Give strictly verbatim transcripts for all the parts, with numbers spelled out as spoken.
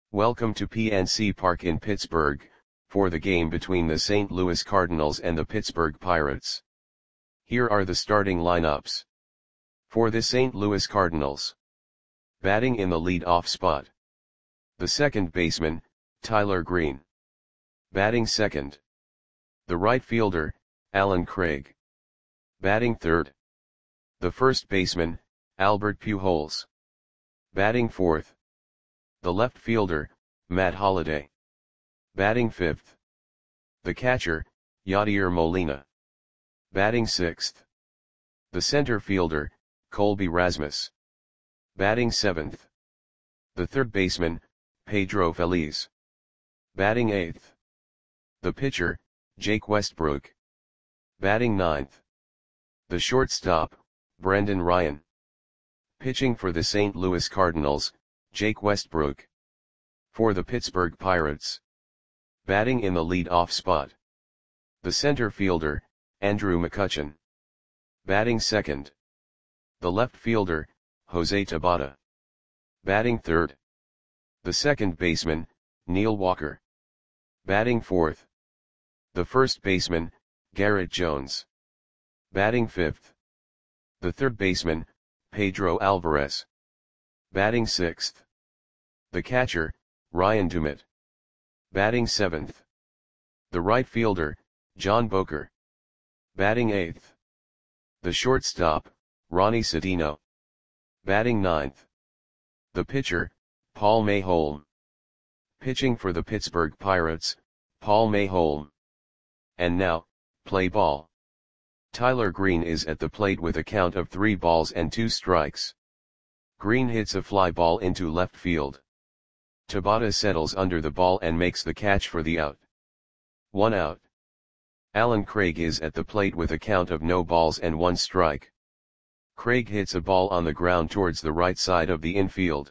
Welcome to P N C Park in Pittsburgh, for the game between the Saint Louis Cardinals and the Pittsburgh Pirates. Here are the starting lineups. For the Saint Louis Cardinals. Batting in the lead-off spot. The second baseman, Tyler Green. Batting second. The right fielder, Allen Craig. Batting third. The first baseman, Albert Pujols. Batting fourth. The left fielder, Matt Holliday. Batting fifth. The catcher, Yadier Molina. Batting sixth. The center fielder, Colby Rasmus. Batting seventh. The third baseman, Pedro Feliz. Batting eighth. The pitcher, Jake Westbrook. Batting ninth. The shortstop, Brendan Ryan. Pitching for the Saint Louis Cardinals, Jake Westbrook. For the Pittsburgh Pirates. Batting in the lead-off spot. The center fielder, Andrew McCutchen. Batting second. The left fielder, Jose Tabata. Batting third. The second baseman, Neil Walker. Batting fourth. The first baseman, Garrett Jones. Batting fifth. The third baseman, Pedro Alvarez. Batting sixth. The catcher, Ryan Dumit. Batting seventh. The right fielder, John Boker. Batting eighth. The shortstop, Ronnie Sedino. Batting ninth. The pitcher, Paul Mayholm. Pitching for the Pittsburgh Pirates, Paul Mayholm. And now, play ball. Tyler Green is at the plate with a count of three balls and two strikes. Green hits a fly ball into left field. Tabata settles under the ball and makes the catch for the out. One out. Allen Craig is at the plate with a count of no balls and one strike. Craig hits a ball on the ground towards the right side of the infield.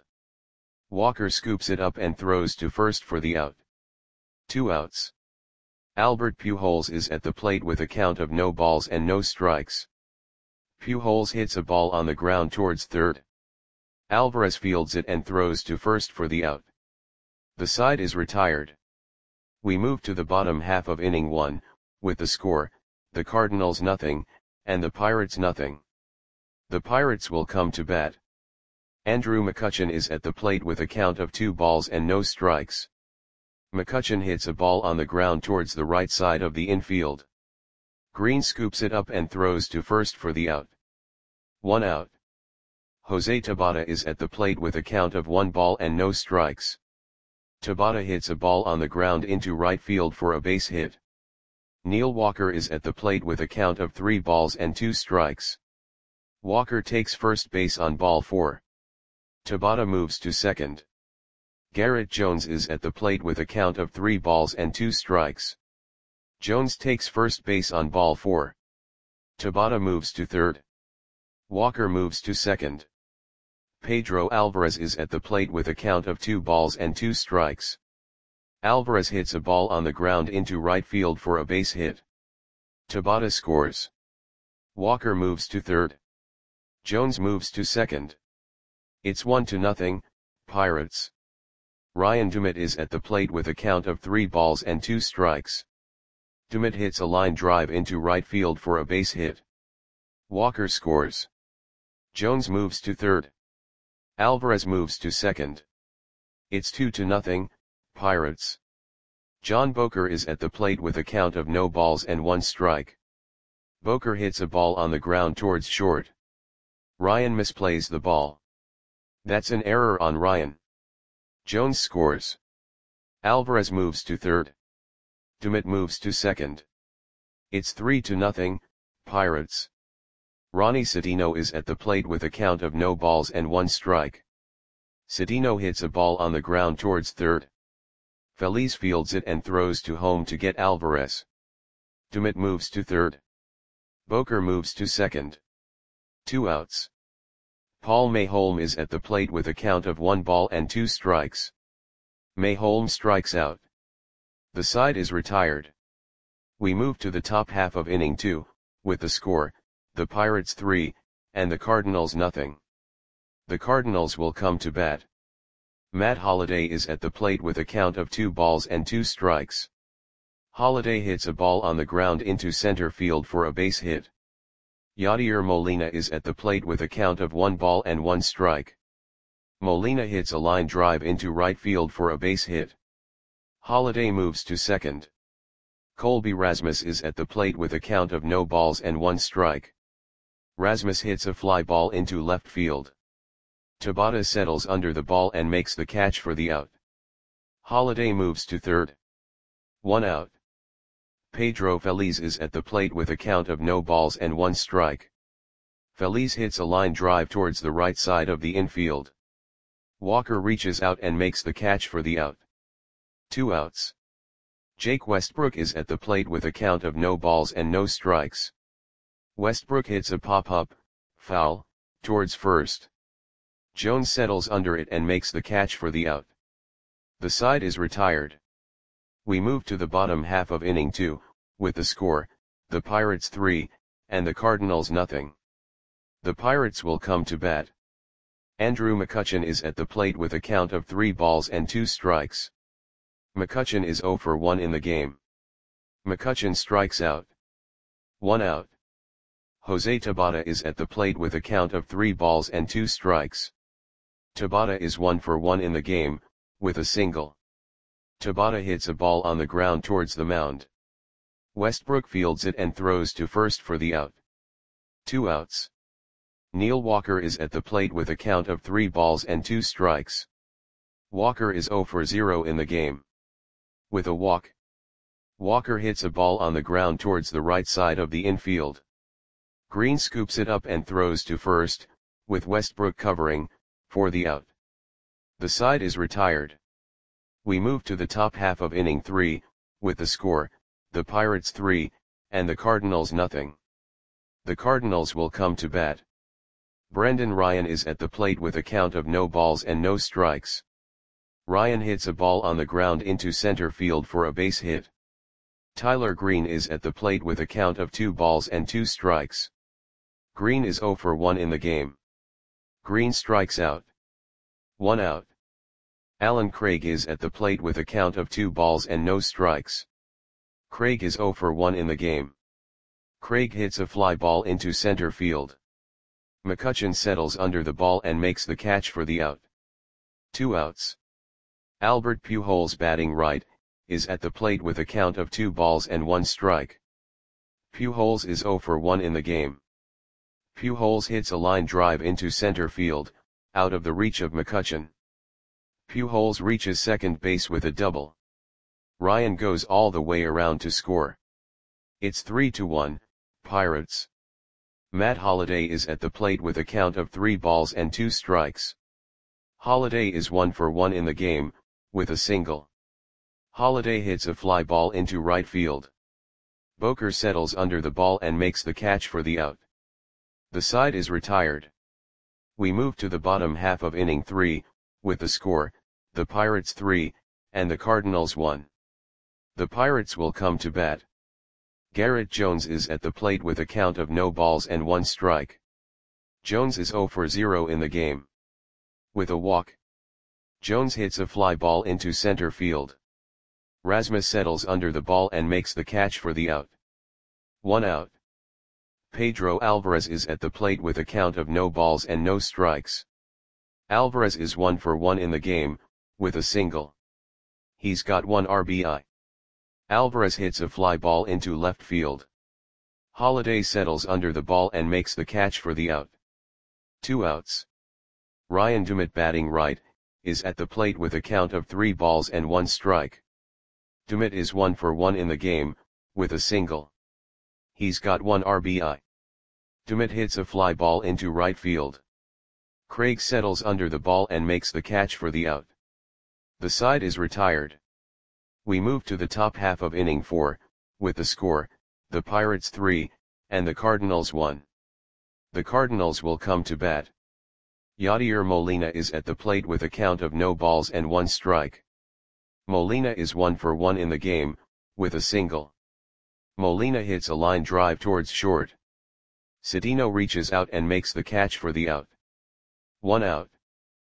Walker scoops it up and throws to first for the out. Two outs. Albert Pujols is at the plate with a count of no balls and no strikes. Pujols hits a ball on the ground towards third. Alvarez fields it and throws to first for the out. The side is retired. We move to the bottom half of inning one, with the score, the Cardinals nothing, and the Pirates nothing. The Pirates will come to bat. Andrew McCutchen is at the plate with a count of two balls and no strikes. McCutchen hits a ball on the ground towards the right side of the infield. Green scoops it up and throws to first for the out. One out. Jose Tabata is at the plate with a count of one ball and no strikes. Tabata hits a ball on the ground into right field for a base hit. Neil Walker is at the plate with a count of three balls and two strikes. Walker takes first base on ball four. Tabata moves to second. Garrett Jones is at the plate with a count of three balls and two strikes. Jones takes first base on ball four. Tabata moves to third. Walker moves to second. Pedro Alvarez is at the plate with a count of two balls and two strikes. Alvarez hits a ball on the ground into right field for a base hit. Tabata scores. Walker moves to third. Jones moves to second. It's one to nothing, Pirates. Ryan Dumit is at the plate with a count of three balls and two strikes. Dumit hits a line drive into right field for a base hit. Walker scores. Jones moves to third. Alvarez moves to second. It's two to nothing, Pirates. John Boker is at the plate with a count of no balls and one strike. Boker hits a ball on the ground towards short. Ryan misplays the ball. That's an error on Ryan. Jones scores. Alvarez moves to third. Dumit moves to second. It's three to nothing, Pirates. Ronnie Sedino is at the plate with a count of no balls and one strike. Sedino hits a ball on the ground towards third. Feliz fields it and throws to home to get Alvarez. Dumit moves to third. Boker moves to second. Two outs. Paul Mayholm is at the plate with a count of one ball and two strikes. Mayholm strikes out. The side is retired. We move to the top half of inning two, with the score, the Pirates three, and the Cardinals nothing. The Cardinals will come to bat. Matt Holliday is at the plate with a count of two balls and two strikes. Holliday hits a ball on the ground into center field for a base hit. Yadier Molina is at the plate with a count of one ball and one strike. Molina hits a line drive into right field for a base hit. Holliday moves to second. Colby Rasmus is at the plate with a count of no balls and one strike. Rasmus hits a fly ball into left field. Tabata settles under the ball and makes the catch for the out. Holliday moves to third. One out. Pedro Feliz is at the plate with a count of no balls and one strike. Feliz hits a line drive towards the right side of the infield. Walker reaches out and makes the catch for the out. Two outs. Jake Westbrook is at the plate with a count of no balls and no strikes. Westbrook hits a pop-up, foul, towards first. Jones settles under it and makes the catch for the out. The side is retired. We move to the bottom half of inning two, with the score, the Pirates three, and the Cardinals nothing. The Pirates will come to bat. Andrew McCutchen is at the plate with a count of three balls and two strikes. McCutchen is zero for one in the game. McCutchen strikes out. One out. Jose Tabata is at the plate with a count of three balls and two strikes. Tabata is one for one in the game, with a single. Tabata hits a ball on the ground towards the mound. Westbrook fields it and throws to first for the out. Two outs. Neil Walker is at the plate with a count of three balls and two strikes. Walker is zero for zero in the game. With a walk. Walker hits a ball on the ground towards the right side of the infield. Green scoops it up and throws to first, with Westbrook covering, for the out. The side is retired. We move to the top half of inning three, with the score, the Pirates three, and the Cardinals nothing. The Cardinals will come to bat. Brendan Ryan is at the plate with a count of no balls and no strikes. Ryan hits a ball on the ground into center field for a base hit. Tyler Green is at the plate with a count of two balls and two strikes. Green is zero for one in the game. Green strikes out. One out. Alan Craig is at the plate with a count of two balls and no strikes. Craig is zero for one in the game. Craig hits a fly ball into center field. McCutchen settles under the ball and makes the catch for the out. Two outs. Albert Pujols, batting right, is at the plate with a count of two balls and one strike. Pujols is zero for one in the game. Pujols hits a line drive into center field, out of the reach of McCutchen. Pujols reaches second base with a double. Ryan goes all the way around to score. It's three to one, Pirates. Matt Holliday is at the plate with a count of three balls and two strikes. Holliday is one for one in the game, with a single. Holliday hits a fly ball into right field. Boker settles under the ball and makes the catch for the out. The side is retired. We move to the bottom half of inning three, with the score, the Pirates three, and the Cardinals one. The Pirates will come to bat. Garrett Jones is at the plate with a count of no balls and one strike. Jones is zero for zero in the game. With a walk. Jones hits a fly ball into center field. Rasmus settles under the ball and makes the catch for the out. One out. Pedro Alvarez is at the plate with a count of no balls and no strikes. Alvarez is one for one in the game, with a single. He's got one R B I. Alvarez hits a fly ball into left field. Holliday settles under the ball and makes the catch for the out. Two outs. Ryan Dumit, batting right, is at the plate with a count of three balls and one strike. Dumit is one for one in the game, with a single. He's got one R B I. Dumit hits a fly ball into right field. Craig settles under the ball and makes the catch for the out. The side is retired. We move to the top half of inning four, with the score, the Pirates three, and the Cardinals one. The Cardinals will come to bat. Yadier Molina is at the plate with a count of no balls and one strike. Molina is one for one in the game, with a single. Molina hits a line drive towards short. Cedeno reaches out and makes the catch for the out. One out.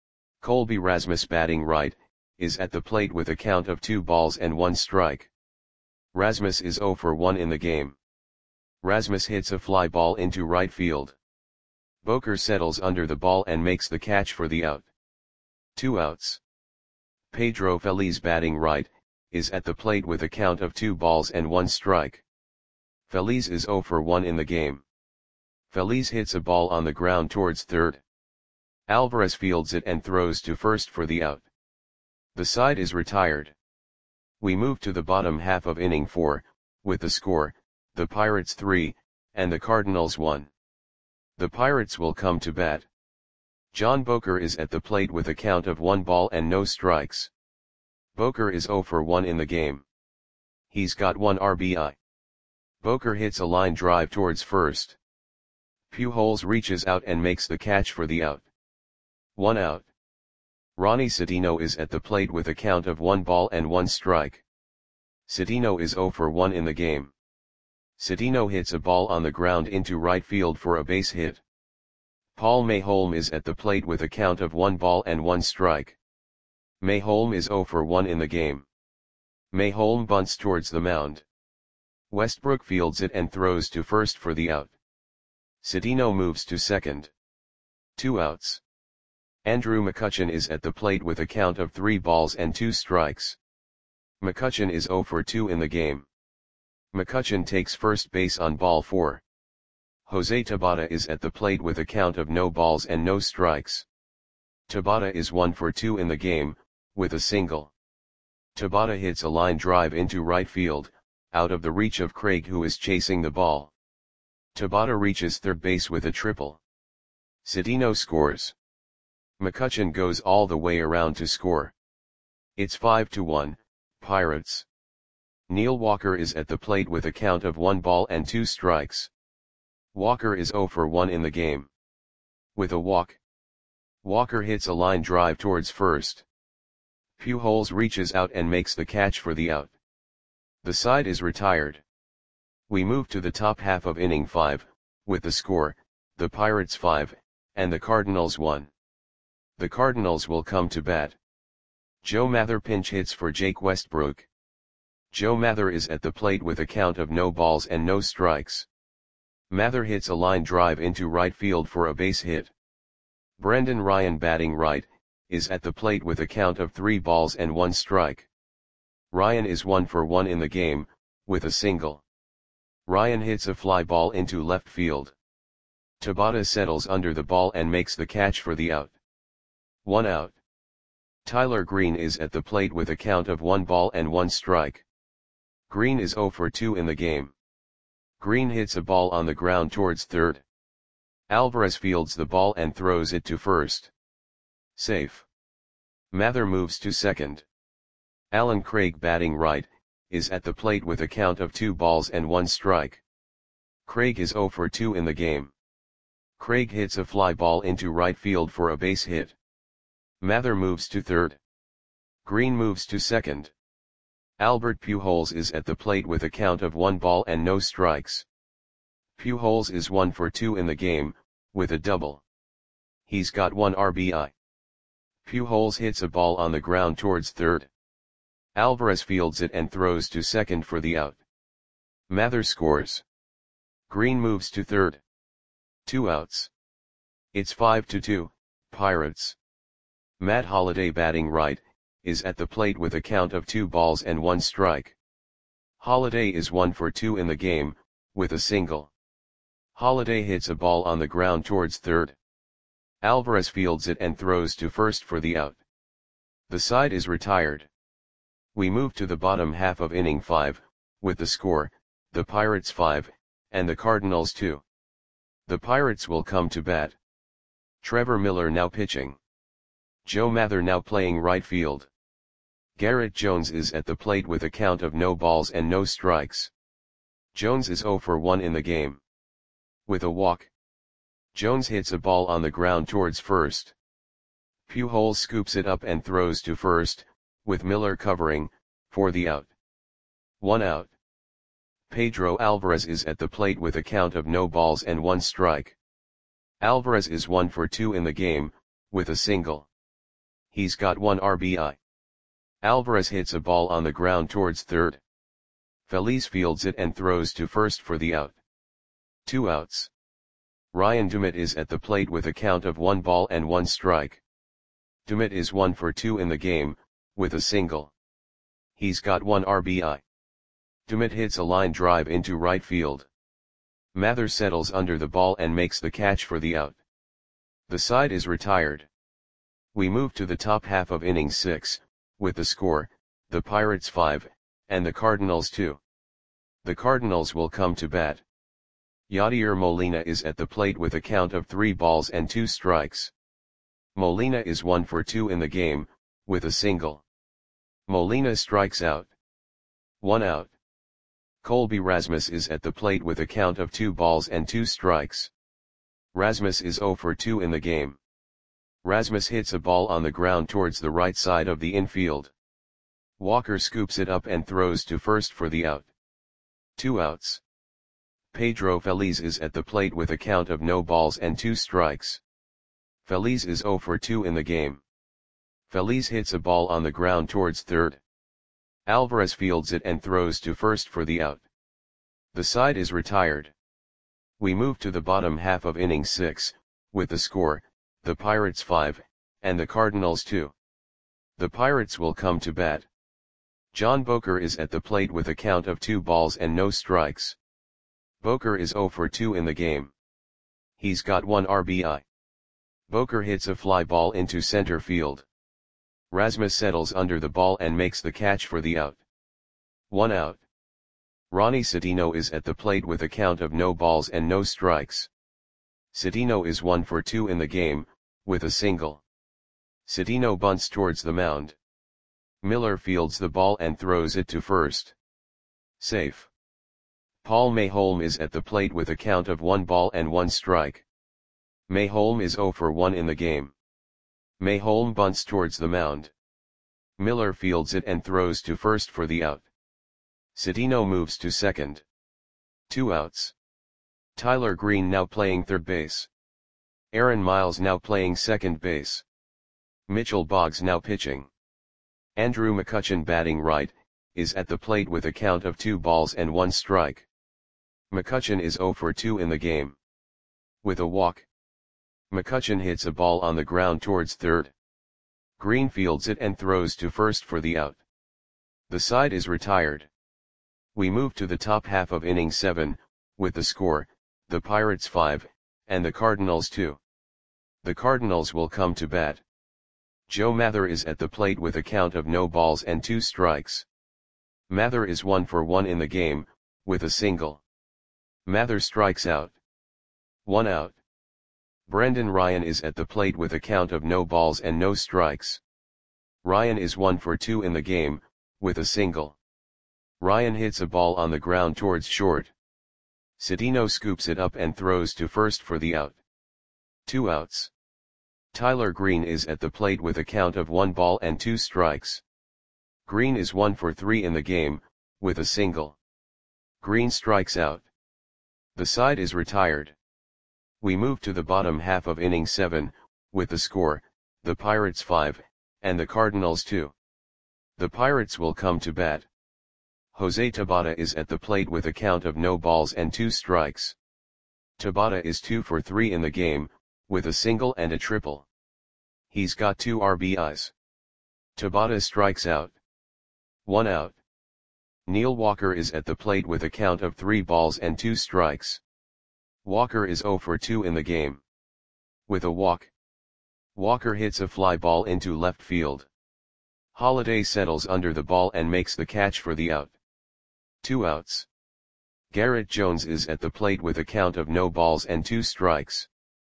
Colby Rasmus batting right, is at the plate with a count of two balls and one strike. Rasmus is zero for one in the game. Rasmus hits a fly ball into right field. Boker settles under the ball and makes the catch for the out. Two outs. Pedro Feliz batting right, is at the plate with a count of two balls and one strike. Feliz is zero for one in the game. Feliz hits a ball on the ground towards third. Alvarez fields it and throws to first for the out. The side is retired. We move to the bottom half of inning four, with the score, the Pirates three, and the Cardinals one. The Pirates will come to bat. John Boker is at the plate with a count of one ball and no strikes. Boker is zero for one in the game. He's got one R B I. Boker hits a line drive towards first. Pujols reaches out and makes the catch for the out. One out. Ronnie Citino is at the plate with a count of one ball and one strike. Citino is zero for one in the game. Citino hits a ball on the ground into right field for a base hit. Paul Mayholm is at the plate with a count of one ball and one strike. Mayholm is zero for one in the game. Mayholm bunts towards the mound. Westbrook fields it and throws to first for the out. Citino moves to second. Two outs. Andrew McCutchen is at the plate with a count of three balls and two strikes. McCutchen is zero for two in the game. McCutchen takes first base on ball four. Jose Tabata is at the plate with a count of no balls and no strikes. Tabata is one for two in the game, with a single. Tabata hits a line drive into right field, out of the reach of Craig, who is chasing the ball. Tabata reaches third base with a triple. Citino scores. McCutchen goes all the way around to score. It's five to one, Pirates. Neil Walker is at the plate with a count of one ball and two strikes. Walker is zero for one in the game. With a walk. Walker hits a line drive towards first. Pujols reaches out and makes the catch for the out. The side is retired. We move to the top half of inning five, with the score, the Pirates five, and the Cardinals one. The Cardinals will come to bat. Joe Mather pinch hits for Jake Westbrook. Joe Mather is at the plate with a count of no balls and no strikes. Mather hits a line drive into right field for a base hit. Brendan Ryan batting right, is at the plate with a count of three balls and one strike. Ryan is one for one in the game, with a single. Ryan hits a fly ball into left field. Tabata settles under the ball and makes the catch for the out. One out. Tyler Green is at the plate with a count of one ball and one strike. Green is zero for two in the game. Green hits a ball on the ground towards third. Alvarez fields the ball and throws it to first. Safe. Mather moves to second. Alan Craig batting right, is at the plate with a count of two balls and one strike. Craig is zero for two in the game. Craig hits a fly ball into right field for a base hit. Mather moves to third. Green moves to second. Albert Pujols is at the plate with a count of one ball and no strikes. Pujols is one for two in the game, with a double. He's got one R B I. Pujols hits a ball on the ground towards third. Alvarez fields it and throws to second for the out. Mather scores. Green moves to third. Two outs. It's five to two, Pirates. Matt Holliday batting right, is at the plate with a count of two balls and one strike. Holliday is one for two in the game, with a single. Holliday hits a ball on the ground towards third. Alvarez fields it and throws to first for the out. The side is retired. We move to the bottom half of inning five, with the score, the Pirates five, and the Cardinals two. The Pirates will come to bat. Trevor Miller now pitching. Joe Mather now playing right field. Garrett Jones is at the plate with a count of no balls and no strikes. Jones is zero for one in the game. With a walk. Jones hits a ball on the ground towards first. Pujols scoops it up and throws to first, with Miller covering, for the out. One out. Pedro Alvarez is at the plate with a count of no balls and one strike. Alvarez is one for two in the game, with a single. He's got one R B I. Alvarez hits a ball on the ground towards third. Feliz fields it and throws to first for the out. Two outs. Ryan Dumit is at the plate with a count of one ball and one strike. Dumit is one for two in the game, with a single. He's got one R B I. Dumit hits a line drive into right field. Mather settles under the ball and makes the catch for the out. The side is retired. We move to the top half of inning six, with the score, the Pirates five, and the Cardinals two. The Cardinals will come to bat. Yadier Molina is at the plate with a count of three balls and two strikes. Molina is one for two in the game, with a single. Molina strikes out. One out. Colby Rasmus is at the plate with a count of two balls and two strikes. Rasmus is zero for two in the game. Rasmus hits a ball on the ground towards the right side of the infield. Walker scoops it up and throws to first for the out. Two outs. Pedro Feliz is at the plate with a count of no balls and two strikes. Feliz is zero for two in the game. Feliz hits a ball on the ground towards third. Alvarez fields it and throws to first for the out. The side is retired. We move to the bottom half of inning six, with the score, the Pirates five, and the Cardinals two. The Pirates will come to bat. John Boker is at the plate with a count of two balls and no strikes. Boker is zero for two in the game. He's got one R B I. Boker hits a fly ball into center field. Rasmus settles under the ball and makes the catch for the out. One out. Ronnie Cedeno is at the plate with a count of no balls and no strikes. Cedeno is one for two in the game, with a single. Cedeno bunts towards the mound. Miller fields the ball and throws it to first. Safe. Paul Mayholm is at the plate with a count of one ball and one strike. Mayholm is zero for one in the game. Mayholm bunts towards the mound. Miller fields it and throws to first for the out. Cedeno moves to second. Two outs. Tyler Green now playing third base. Aaron Miles now playing second base. Mitchell Boggs now pitching. Andrew McCutchen batting right, is at the plate with a count of two balls and one strike. McCutchen is zero for two in the game. With a walk. McCutchen hits a ball on the ground towards third. Green fields it and throws to first for the out. The side is retired. We move to the top half of inning seven, with the score, the Pirates five, and the Cardinals two. The Cardinals will come to bat. Joe Mather is at the plate with a count of no balls and two strikes. Mather is one for one in the game, with a single. Mather strikes out. One out. Brendan Ryan is at the plate with a count of no balls and no strikes. Ryan is one for two in the game, with a single. Ryan hits a ball on the ground towards short. Cedeno scoops it up and throws to first for the out. Two outs. Tyler Green is at the plate with a count of one ball and two strikes. Green is one for three in the game, with a single. Green strikes out. The side is retired. We move to the bottom half of inning seven, with the score, the Pirates five, and the Cardinals two. The Pirates will come to bat. Jose Tabata is at the plate with a count of no balls and two strikes. Tabata is two for three in the game, with a single and a triple. He's got two R B Is. Tabata strikes out. One out. Neil Walker is at the plate with a count of three balls and two strikes. Walker is zero for two in the game. With a walk. Walker hits a fly ball into left field. Holiday settles under the ball and makes the catch for the out. Two outs. Garrett Jones is at the plate with a count of no balls and two strikes.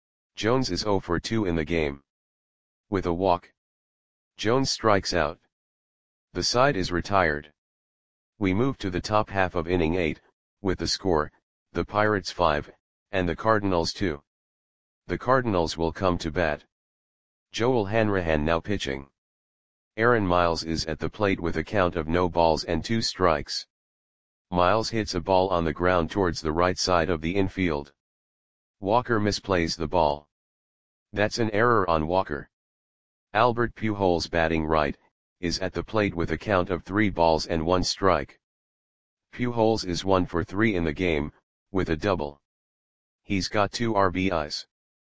Jones is zero for two in the game. With a walk. Jones strikes out. The side is retired. We move to the top half of inning eight, with the score, the Pirates five, and the Cardinals two. The Cardinals will come to bat. Joel Hanrahan now pitching. Aaron Miles is at the plate with a count of no balls and two strikes. Miles hits a ball on the ground towards the right side of the infield. Walker misplays the ball. That's an error on Walker. Albert Pujols, batting right, is at the plate with a count of three balls and one strike. Pujols is one for three in the game, with a double. He's got two R B Is.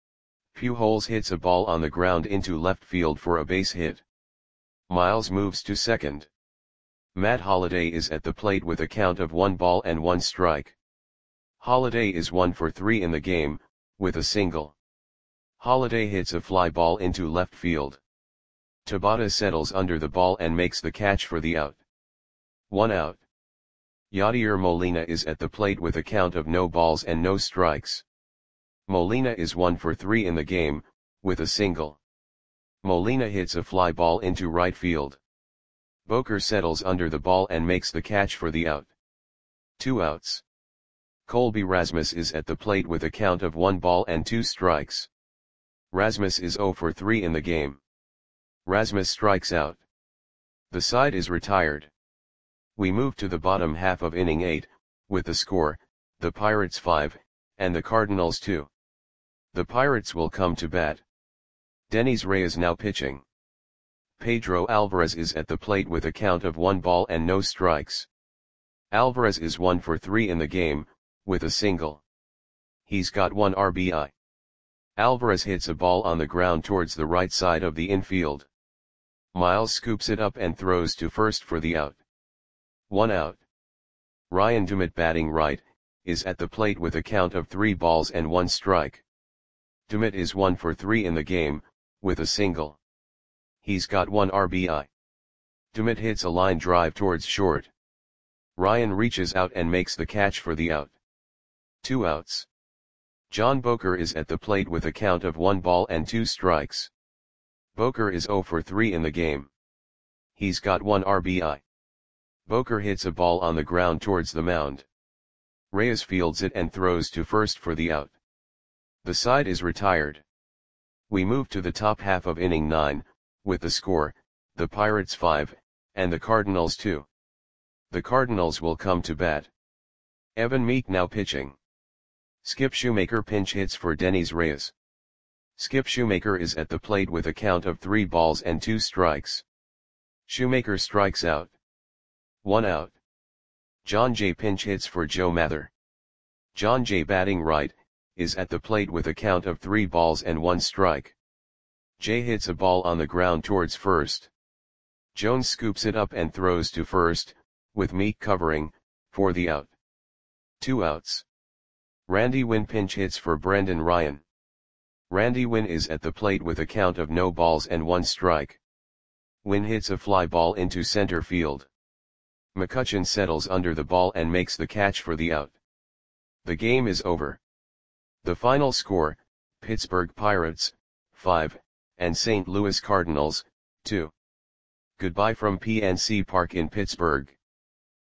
Pujols hits a ball on the ground into left field for a base hit. Miles moves to second. Matt Holliday is at the plate with a count of one ball and one strike. Holliday is one for three in the game, with a single. Holliday hits a fly ball into left field. Tabata settles under the ball and makes the catch for the out. One out. Yadier Molina is at the plate with a count of no balls and no strikes. Molina is one for three in the game, with a single. Molina hits a fly ball into right field. Boker settles under the ball and makes the catch for the out. Two outs. Colby Rasmus is at the plate with a count of one ball and two strikes. Rasmus is zero for three in the game. Rasmus strikes out. The side is retired. We move to the bottom half of inning eight, with the score, the Pirates five, and the Cardinals two. The Pirates will come to bat. Denis Reyes now pitching. Pedro Alvarez is at the plate with a count of one ball and no strikes. Alvarez is one for three in the game, with a single. He's got one R B I. Alvarez hits a ball on the ground towards the right side of the infield. Miles scoops it up and throws to first for the out. One out. Ryan Dumit, batting right, is at the plate with a count of three balls and one strike. Dumit is one for three in the game, with a single. He's got one R B I. Dumit hits a line drive towards short. Ryan reaches out and makes the catch for the out. Two outs. John Boker is at the plate with a count of one ball and two strikes. Boker is zero for three in the game. He's got one R B I. Boker hits a ball on the ground towards the mound. Reyes fields it and throws to first for the out. The side is retired. We move to the top half of inning nine, with the score, the Pirates five, and the Cardinals two. The Cardinals will come to bat. Evan Meek now pitching. Skip Shoemaker pinch hits for Denis Reyes. Skip Shoemaker is at the plate with a count of three balls and two strikes. Shoemaker strikes out. One out. John Jay pinch hits for Joe Mather. John Jay, batting right, is at the plate with a count of three balls and one strike. Jay hits a ball on the ground towards first. Jones scoops it up and throws to first, with Meek covering, for the out. Two outs. Randy Winn pinch hits for Brendan Ryan. Randy Winn is at the plate with a count of no balls and one strike. Winn hits a fly ball into center field. McCutchen settles under the ball and makes the catch for the out. The game is over. The final score, Pittsburgh Pirates, five, and Saint Louis Cardinals, two. Goodbye from P N C Park in Pittsburgh.